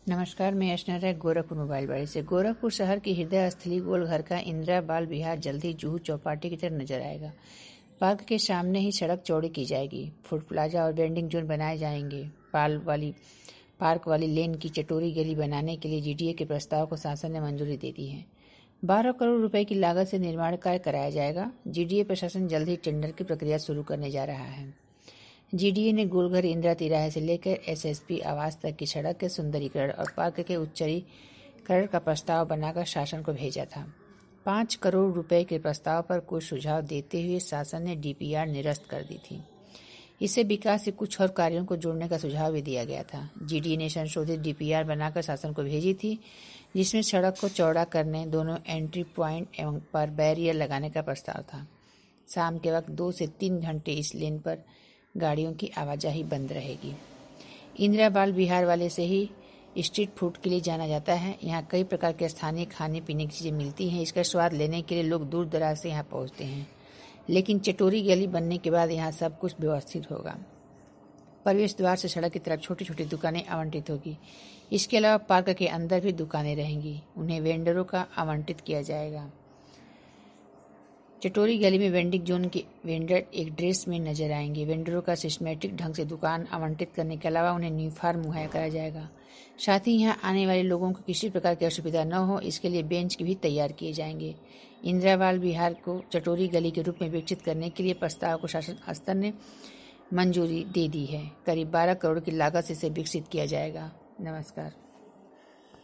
नमस्कार, मैं अर्चना राय गोरखपुर मोबाइल बाड़ी से। गोरखपुर शहर की हृदय स्थली गोलघर का इंदिरा बाल विहार जल्द ही जुहू चौपाटी की तरह नजर आएगा। पार्क के सामने ही सड़क चौड़ी की जाएगी, फूड प्लाजा और वेंडिंग जोन बनाए जाएंगे। पार्क वाली लेन की चटोरी गली बनाने के लिए जीडीए के प्रस्ताव को शासन ने मंजूरी दे दी है। 12 करोड़ रुपए की लागत से निर्माण कार्य कराया जाएगा। जीडीए प्रशासन जल्द ही टेंडर की प्रक्रिया शुरू करने जा रहा है। जीडीए ने गोलघर इंदिरा तिराहे से लेकर एसएसपी आवास तक की सड़क के सुंदरीकरण और पार्क के उच्चीकरण का प्रस्ताव बनाकर शासन को भेजा था। 5 करोड़ रुपए के प्रस्ताव पर कुछ सुझाव देते हुए शासन ने डीपीआर निरस्त कर दी थी। इससे विकास से कुछ और कार्यों को जोड़ने का सुझाव भी दिया गया था। जीडीए ने संशोधित डीपीआर बनाकर शासन को भेजी थी, जिसमें सड़क को चौड़ा करने, दोनों एंट्री प्वाइंट एवं पर बैरियर लगाने का प्रस्ताव था। शाम के वक्त 2 से 3 घंटे इस लेन पर गाड़ियों की आवाजाही बंद रहेगी। इंदिरा बाल विहार वाले से ही स्ट्रीट फूड के लिए जाना जाता है। यहाँ कई प्रकार के स्थानीय खाने पीने की चीजें मिलती हैं। इसका स्वाद लेने के लिए लोग दूर दराज से यहाँ पहुँचते हैं। लेकिन चटोरी गली बनने के बाद यहाँ सब कुछ व्यवस्थित होगा। प्रवेश द्वार से सड़क की तरफ छोटी छोटी दुकानें आवंटित होगी। इसके अलावा पार्क के अंदर भी दुकानें रहेंगी, उन्हें वेंडरों का आवंटित किया जाएगा। चटोरी गली में वेंडिंग जोन के वेंडर एक ड्रेस में नजर आएंगे। वेंडरों का सिस्टमेटिक ढंग से दुकान आवंटित करने के अलावा उन्हें यूनिफॉर्म मुहैया कराया जाएगा। साथ ही यहाँ आने वाले लोगों को किसी प्रकार की असुविधा न हो, इसके लिए बेंच भी तैयार किए जाएंगे। इंदिरा बाल विहार को चटोरी गली के रूप में विकसित करने के लिए प्रस्ताव को शासन स्तर ने मंजूरी दे दी है। करीब 12 करोड़ की लागत से इसे विकसित किया जाएगा। नमस्कार।